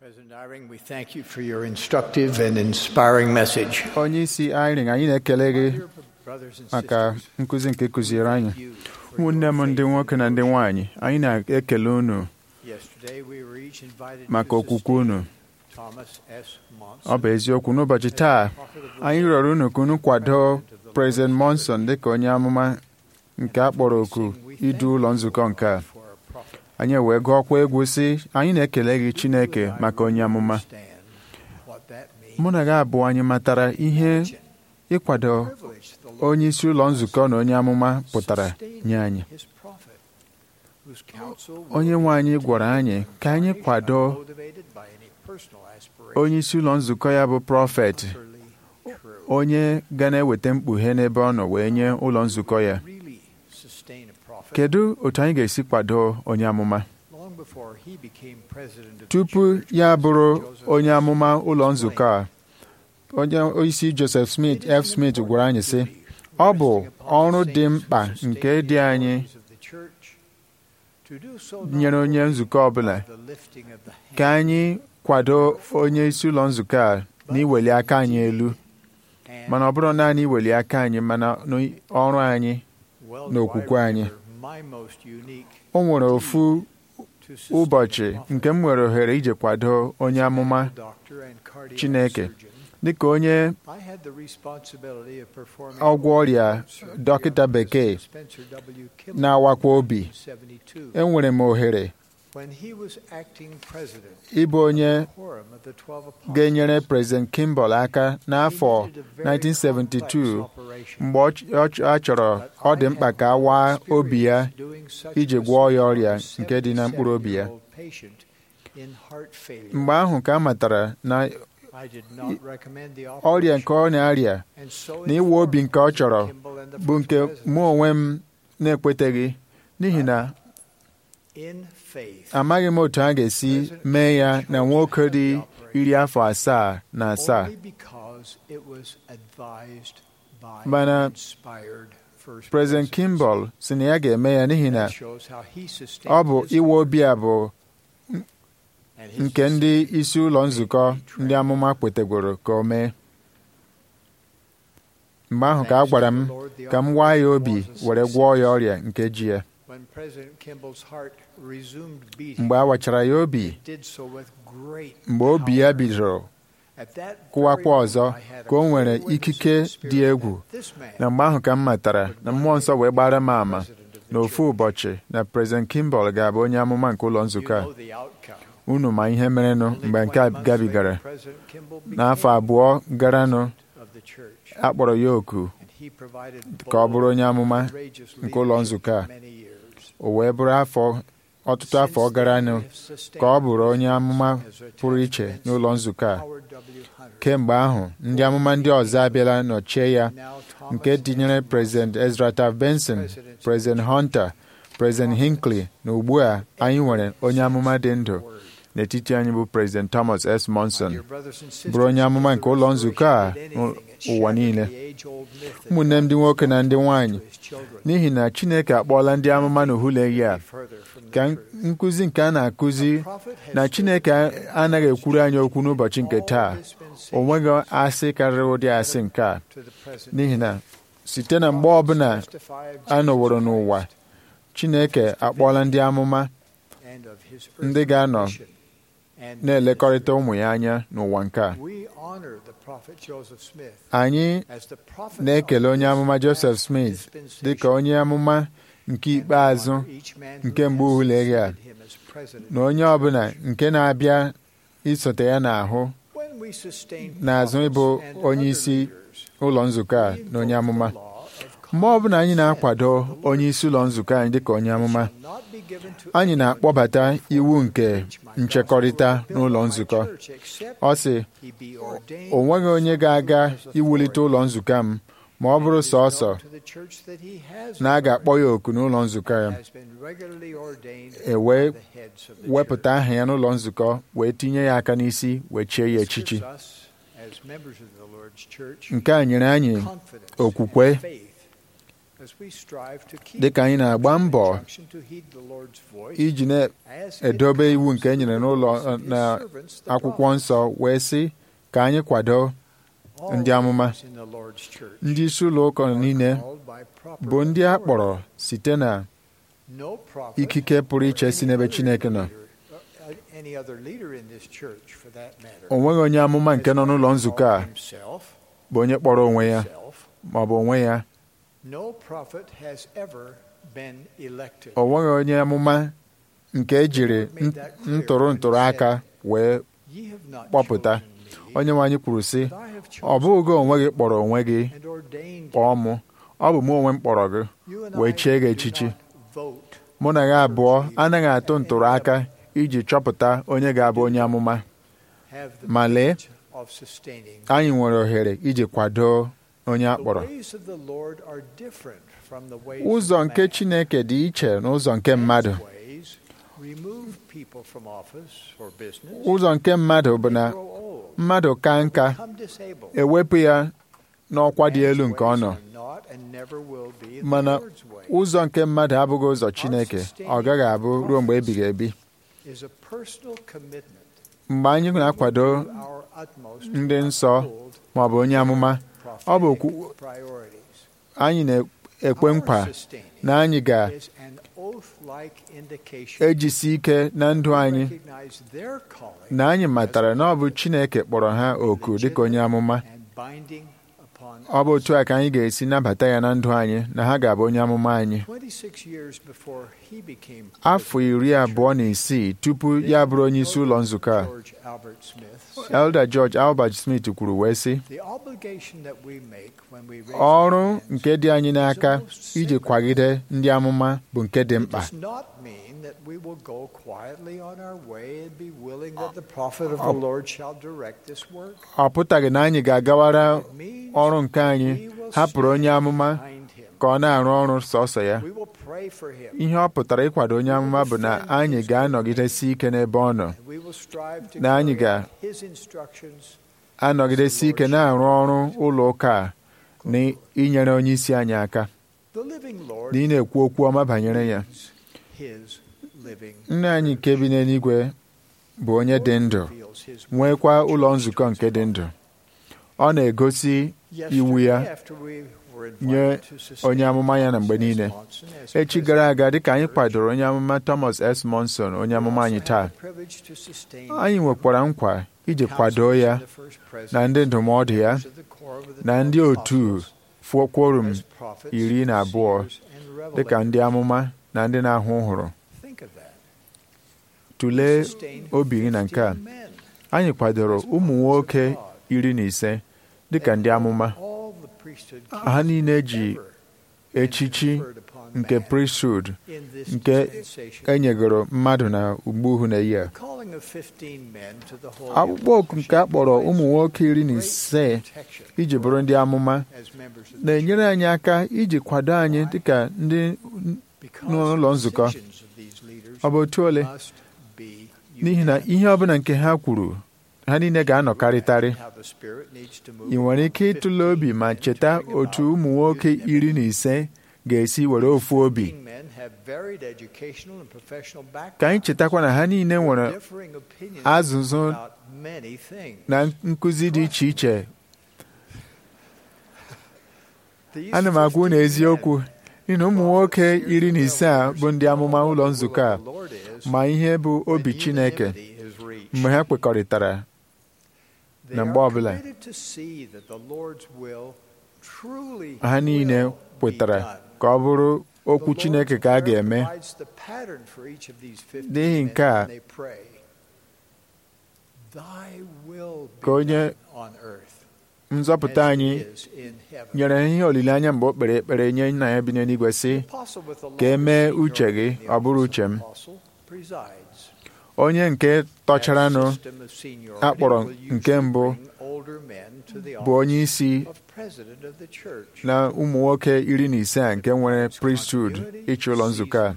President Eyring, we thank you for your instructive and inspiring message. Onye isi Eyring, anyị na-ekele gị maka nkụzi nke kụziere anyị. Ụmụnne m ndị nwoke na ndị nwanyị, anyị na-ekele unu maka okwukwe unu. Ọ bụ eziokwu n'ụbọchị taa, anyị rịọrọ unu ka unu kwado President Monson dịka onye amụma nke a kpọrọ oku idu ụlọ nzukọ nke a. Anyị wee gụọkwa egwu sị, anyị na-ekele gị Chineke maka onye amụma. Mụ na gị abụọ anyị matara ihe ịkwado onye isi ụlọ nzukọ na onye amụma pụtara nye anyị. Onye nwe anyị gwara anyị ka anyị kwado onye isi ụlọ nzukọ ya bụ prọfet, onye ga na-eweta mkpughe n'ebe ọ nọ wee nye ụlọ nzukọ ya. Kedu otu anyị ga-esi kwado onye amụma? Tupu ya bụrụ onye amụma ụlọ nzukọ a, onye isi Joseph Smith F. Smith gwara anyị sị, ọ bụ ọrụ dị mkpa nke dị anyị nyere onye nzukọ ọbụla ka anyị kwado onye isi ụlọ nzukọ a n'iweli aka anyị elu, mana ọ bụrụ naanị iweli aka anyị, mana ọrụ anyị na okwukwe anyị. O nwere ofu ụbọchị nke m nwere ohere ije kwado onye amụma Chineke dịka onye ọgwọ ọrịa dọkịta bekee na-awakwa obi. Enwere m ohere ịbụ onye ga-enyere President Kimball aka n'afọ 1972 mgbe ọ chọrọ, ọ dị mkpa ka a waa obi ya iji gwọọ ya ọrịa nke dị na mkpụrụ obi ya. Mgbe ahụ ka a matara na ọrịa nke ọ na-arịa na ịwa obi nke ọ chọrọ bụ nke mụ onwe m na-ekweteghị, n'ihi na amaghị m otu a ga-esi mee ya na nwoke dị 77. Mana President Kimball sị na ya ga-eme ya n'ihi na ọ bụ iwe obi a bụ nke ndị isi ụlọ nzukọ ndị amụma kwetegoro ka o mee. Mgbe ahụ ka a gwara m ka m waa ya obi were gwọọ ya ọrịa nke ji ya. Mgbe a wachara ya obi, mgbe obi ya bidoro kụwakwa ọzọ, ka o nwere ikike dị egwu. Na mgbe ahụ ka m matara na mmụọ nsọ wee gbara m ama n'ofu ụbọchị na President Kimball ga-abụ onye amụma nke ụlọ nzukọ a. Unu ma ihe merenụ mgbe nke a gabigara. N'afọ abụọ garanụ, a kpọrọ ya oku ka ọ bụrụ onye amụma nke ụlọ nzukọ a. O wee bụrụ ọtụtụ afọ garanụ ka ọ bụrụ onye amụma pụrụ iche n'ụlọ nzukọ a. Kemgbe ahụ, ndị amụma ndị ọzọ abịala nọchie ya, nke tinyere President Ezra Taft Benson, President Hunter, President Hinckley, na ugbu a anyị nwere onye amụma dị ndụ n'etiti anyị bụ President Thomas S. Monson, bụrụ onye amụma nke ụlọ nzukọ a ụwa niile. Ụmụnne m ndị nwoke na ndị nwanyị, n'ihi na Chineke akpọọla ndị amụma n'uhuleghị a, ka nkụzi nke a na-akụzi na Chineke anaghị ekwuru anyị okwu n'ụbọchị nke taa. O nweghị asị karịrị ụdị asị nke a, n'ihi na site na mgbe ọbụla a nọworo n'ụwa, Chineke akpọọla ndị amụma ndị ga-anọ na-elekọrịta ụmụ ya anya n'ụwa nke a. Anyị na-ekele onye amụma Joseph Smith dịka onye amụma nke ikpeazụ nke mgbe uhuleghe a, na onye ọbụla nke na-abịa isote ya n'ahụ n'azụ ịbụ onye isi ụlọ nzukọ a na onye amụma. Mgbe ọbụla anyị na-akwado onye isi ụlọ nzukọ anyị dịka onye amụma, anyị na-akpọbata iwu nke nchekọrịta n'ụlọ nzukọ. Ọ sị, o nweghị onye ga-aga iwulite ụlọ nzukọ m ma ọ bụrụ sọọsọ na a ga-akpọ ya oku n'ụlọ nzukọ ya, wee wepụta aha ya n'ụlọ nzukọ, wee tinye ya aka n'isi, wee chie ya echichi. Nke a nyere anyị okwukwe dịka anyị na-agba mbọ iji na-edobe iwu nke e nyere n'ụlọ na akwụkwọ nsọ wee sị ka anyị kwado ndị amụma. Ndị isi ụlọ ụka niile bụ ndị a kpọrọ site na ikike pụrụ iche si n'ebe Chineke nọ. O nweghị onye amụma nke nọ n'ụlọ nzukọ a bụ onye kpọrọ onwe ya ma ọ bụ onwe ya. O nweghị onye amụma nke ejiri ntụrụ aka wee kpọpụta. Onye nwe anyị kwuru sị, ọ bụghị onwe gị kpọrọ onwe gị kpọọ mụ, ọ bụ mụ onwe m kpọrọ gị wee chie gị echichi. Mụ na gị abụọ anaghị atụ ntụrụ aka iji chọpụta onye ga-abụ onye amụma, ma lee, anyị nwere ohere iji kwado onye a kpọrọ. Ụzọ nke Chineke dị iche n'ụzọ nke mmadụ. Ụzọ nke mmadụ bụ na mmadụ ka nka ewepụ ya n'ọkwa dị elu nke ọ nọ, mana ụzọ nke mmadụ abụghị ụzọ Chineke, ọ gaghị abụ ruo mgbe ebighị ebi. Mgbe anyị na-akwado ndị nsọ ma ọ bụ onye amụma, ọ bụ anyị na-ekwe nkwa na anyị ga-ejisi ike na ndụ anyị na anyị matara na ọ bụ Chineke kpọrọ ha oku dịka onye amụma. Ọ bụ otu a ka anyị ga-esi nabata ya na ndụ anyị na ha ga-abụ onye amụma anyị. Afọ 26 tupu ya bụrụ onye isi ụlọ nzukọ a, Elder George Albert Smith kwuru wee sị, ọrụ nke dị anyị n'aka iji kwagide ndị amụma bụ nke dị mkpa. Ọ pụtaghị na anyị ga-agawara ọrụ nke anyị hapụrụ onye amụma ka ọ na-arụ ọrụ sọsọ ya. Ihe ọ pụtara ịkwado onye amụma bụ na anyị ga-anọgidesi ike n'ebe ọ nọ, na anyị ga-anọgidesi ike na-arụ ọrụ ụlọ ụka a na inyere onye isi anyị aka na ị na-ekwu okwu ọma banyere ya. Nna anyị nke bi n'eluigwe bụ onye dị ndụ, nwekwa ụlọ nzukọ nke dị ndụ. Ọ na-egosi iwu ya nye onye amụma ya na mgbe niile. Echi gara aga, dịka anyị kwadoro onye amụma Thomas S. Monson, onye amụma anyị taa, anyị nwekwara nkwa iji kwado ya na ndị ndụmọdụ ya na ndị otu quorum 12 dịka ndị amụma na ndị na-ahụ ụhụrụ. Tụlee obi gị na nke a. Anyị kwadoro ụmụ nwoke 15 dịka ndị amụma. Ha niile ji echichi nke priesthood nke enyegoro mmadụ na ugbu na-eyi a. Akpụkpọ oku nke a kpọrọ ụmụ nwoke 15 iji bụrụ ndị amụma na-enyere anyị aka iji kwado anyị dịka ndị n'ụlọ nzukọ. Ọ bụ otu ole? N'ihi na ihe ọbụla nke ha kwuru, ha niile ga-anọkarịtarị. Ị nwere ike ịtụle obi ma cheta otu ụmụ nwoke 15 ga-esi were ofu obi. Ka anyị chetakwa na ha niile nwere azụzụ na nkụzi dị iche iche. Ana m agwa unu eziokwu, n'ihi na ụmụ nwoke 15 a bụ ndị amụma ụlọ nzukọ a ma ihe bụ obi Chineke mgbe ha kwekọrịtara na mgbe ọbụla ha niile kwetara ka ọ bụrụ okwu Chineke ka a ga-eme. N'ihi nke a, ka onye nzọpụta anyị nyere ihe olileanya mgbe o kpere ekpere nye Nna ya bi n'eluigwe sị, ka e mee uche gị, ọ bụrụ uche m. Onye nke tọcharanụ akpọrọ nke mbụ bụ onye isi na ụmụ nwoke 15 a nke nwere priesthood ịchị ụlọ nzukọ a.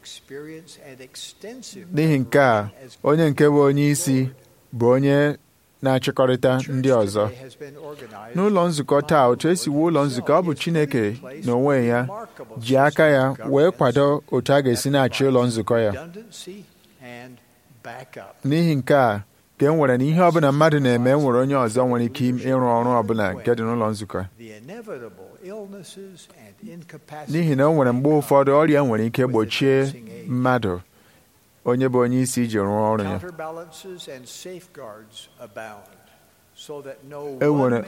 N'ihi nke a, onye nke bụ onye isi bụ onye na-achịkọrịta ndị ọzọ. N'ụlọ nzukọ taa, otu esi wuo ụlọ nzukọ, ọ bụ Chineke n'onwe ya ji aka ya wee kwado otu a ga-esi na-achị ụlọ nzukọ ya. N'ihi nke a ka e nwere na ihe ọbụla mmadụ na-eme nwere onye ọzọ nwere ike ịrụ ọrụ ọbụla nke dị n'ụlọ nzukọ. N'ihi na o nwere mgbe ụfọdụ ọrịa nwere ike gbochie mmadụ onye bụ onye isi iji rụọ ọrụ ya. E nwere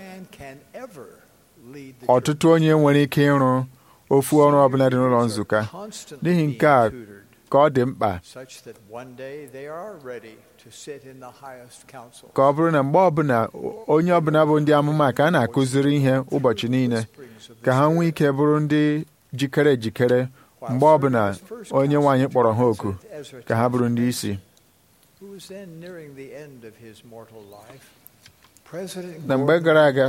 ọtụtụ onye nwere ike ịrụ ofu ọrụ ọbụla dị n'ụlọ nzukọ. N'ihi nke a ka ọ dị mkpa ka ọ bụrụ na mgbe ọbụla onye ọbụla bụ ndị amụma ka a na-akụziri ihe ụbọchị niile, ka ha nwee ike bụrụ ndị jikere ejikere mgbe ọbụla onye nwaanyị kpọrọ ha oku ka ha bụrụ ndị isi. Na mgbe gara aga,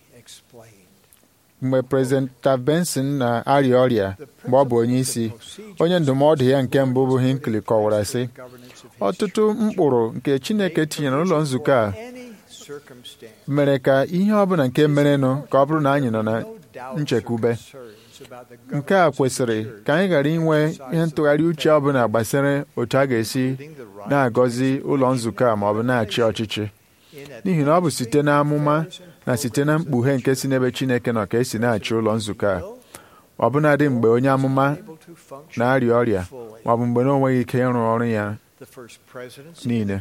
mgbe Prezident Taft Benson na-arịa ọrịa mgbe ọ bụ onye isi, onye ndụmọdụ ya nke mbụ bụ Hinckley kọwara sị, ọtụtụ mkpụrụ nke Chineke tinyere n'ụlọ nzukọ a mere ka ihe ọbụla nke merenụ ka ọ bụrụ na anyị nọ na nchekwube. Nke a kwesịrị ka anyị ghara inwe ihe ntụgharị uche ọbụla gbasara otu a ga-esi na-agọzi ụlọ nzukọ a ma ọ bụ na-achị ọchịchị. N'ihi na ọ bụ site n'amụma na site na mkpughe nke si n'ebe Chineke nọ ka esi na-achị ụlọ nzukọ a. Ọbụnadị mgbe onye amụma na-arịa ọrịa ma ọ bụ mgbe na o nweghị ike ịrụ ọrụ ya niile.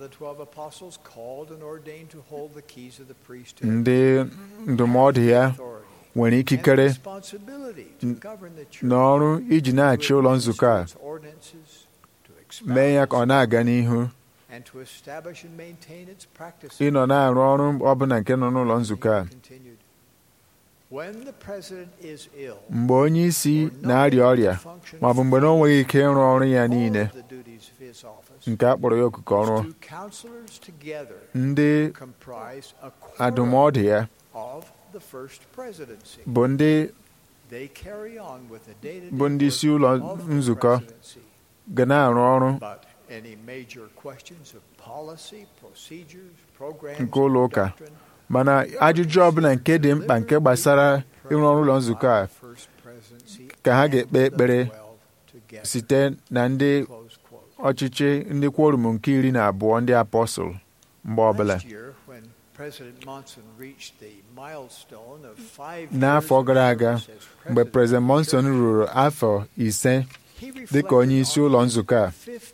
Ndị ndụmọdụ ya nwere ikikere n'ọrụ iji na-achị ụlọ nzukọ a, mee ya ka ọ na-aga n'ihu, ịnọ na-arụ ọrụ ọbụla nke nọ n'ụlọ nzukọ a. Mgbe onye isi na-arịa ọrịa ma ọ bụ mgbe na o nweghị ike ịrụ ọrụ ya niile nke a kpọrọ ya oku ka ọrụ, ndị adụmọdụ ya bụ ndị isi ụlọ nzukọ ga na-arụ ọrụ nke ụlọ ụka. Mana ajụjụ ọbụla nke dị mkpa nke gbasara ịrụ ọrụ ụlọ nzukọ a ka ha ga-ekpe ekpere site na ndị ọchịchị ndị kwọrum nke 12 ndị apọstụl mgbe ọbụla. N'afọ gara aga, mgbe Prezident Monson ruru afọ 5 dịka onye isi ụlọ nzukọ a,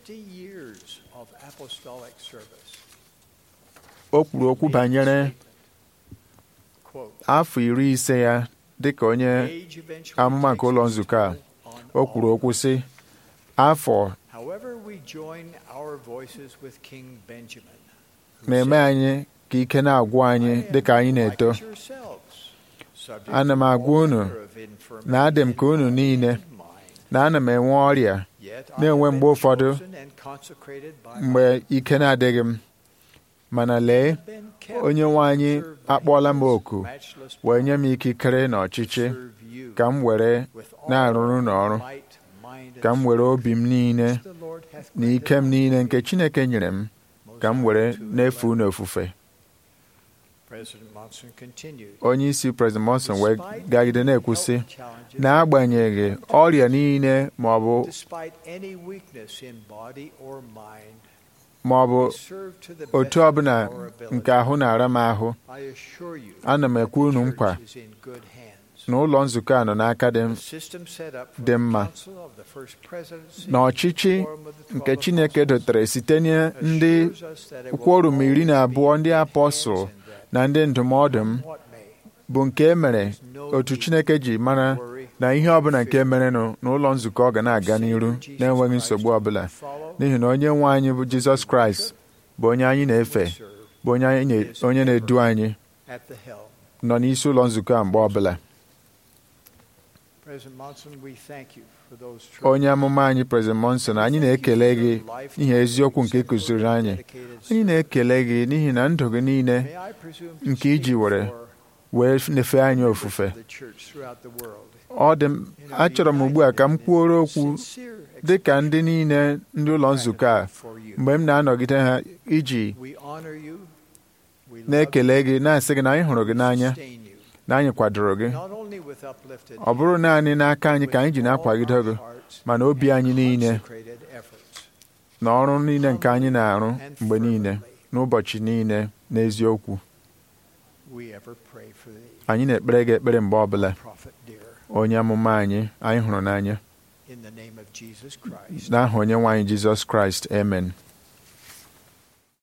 o kwuru okwu banyere afọ 50 ya dịka onye amụma nke ụlọ nzukọ a. O kwuru okwu sị, afọ na-eme anyị ka ike na-agwụ anyị dịka anyị na-eto. Ana m agwa unu na adị m ka unu niile, na ana m enwe ọrịa, na-enwe mgbe ụfọdụ mgbe ike na-adịghị m. Mana lee, onye nwe anyị akpọọla m oku wee nye m ikikere na ọchịchị ka m were na-arụrụ n'ọrụ, ka m were obi m niile na ike m niile nke Chineke nyere m ka m were na-efe unu ofufe. Onye isi Prezident Monson wee gagide na-ekwu sị, n'agbanyeghị ọrịa niile ma ọ bụ otu ọbụla nke ahụ na-ara m ahụ, ana m ekwe unu nkwa na ụlọ nzukọ a nọ n'aka dị mma, na ọchịchị nke Chineke dotere site na ndị kwọrum 12 ndị apọstụl na ndị ndụmọdụ m bụ nke e mere otu Chineke ji mara na ihe ọbụla nke merenụ n'ụlọ nzukọ ga na-aga n'iru na-enweghị nsogbu ọbụla. N'ihi na onye nwe anyị bụ Jizọs Kraịst bụ onye anyị na-efe, bụ onye na-edu anyị, nọ n'isi ụlọ nzukọ a mgbe ọbụla. Onye amụma anyị Prezident Monson, anyị na-ekele gị n'ihi eziokwu nke ị kụziri anyị. Anyị na-ekele gị n'ihi na ndụ gị niile nke iji wee nefe anyị ofufe. Achọrọ m ugbu a ka m kwuoro okwu dị ka ndị niile ndị ụlọ nzukọ a mgbe m na-anọgide ha iji na-ekele gị na-asị gị na anyị hụrụ gị n'anya na anyị kwadoro gị ọ bụrụ naanị n'aka anyị ka anyị ji na-akwagide gị mana obi anyị niile na ọrụ niile nke anyị na-arụ mgbe niile n'ụbọchị niile n'eziokwu anyị na-ekpere gị ekpere mgbe ọbụla onye amụma anyị hụrụ n'anya n'aha onye nwe anyị Jizọs Kraịst, amen.